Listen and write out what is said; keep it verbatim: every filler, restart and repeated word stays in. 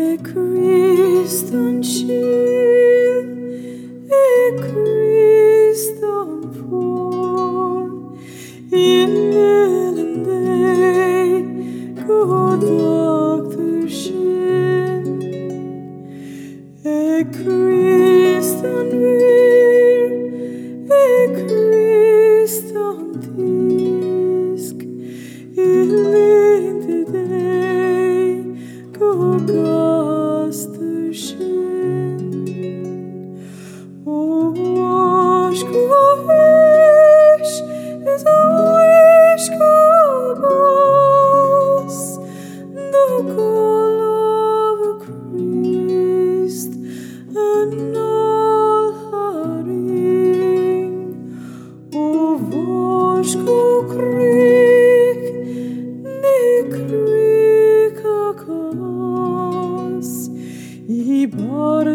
Kristan skil, e Kristan får, innelen deg god dag til skinn. E Kristan vir, e Kristan tisk, illinte deg god gaster skinn. O aşkı veş, es aşkı bas, the call of Christ and all haring. O varsku krik, ne krika kas, i bar